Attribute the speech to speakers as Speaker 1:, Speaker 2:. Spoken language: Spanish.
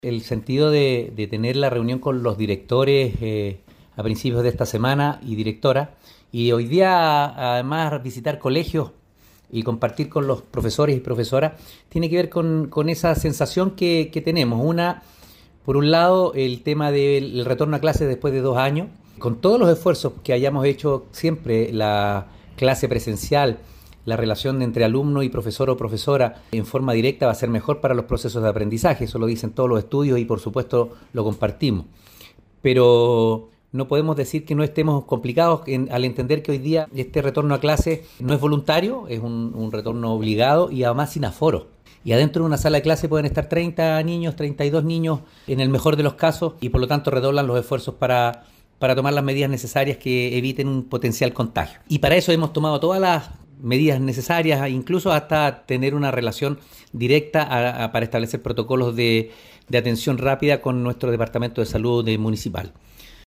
Speaker 1: El sentido de tener la reunión con los directores a principios de esta semana y directora, y hoy día además visitar colegios y compartir con los profesores y profesoras, tiene que ver con esa sensación que tenemos. Por un lado, el tema del retorno a clases después de 2 años, con todos los esfuerzos que hayamos hecho siempre, la clase presencial, la relación entre alumno y profesor o profesora en forma directa va a ser mejor para los procesos de aprendizaje, eso lo dicen todos los estudios y por supuesto lo compartimos. Pero no podemos decir que no estemos complicados al entender que hoy día este retorno a clase no es voluntario, es un retorno obligado y además sin aforo. Y adentro de una sala de clase pueden estar 30 niños, 32 niños en el mejor de los casos y por lo tanto redoblan los esfuerzos para tomar las medidas necesarias que eviten un potencial contagio. Y para eso hemos tomado todas las medidas necesarias, incluso hasta tener una relación directa para establecer protocolos de atención rápida con nuestro departamento de salud municipal.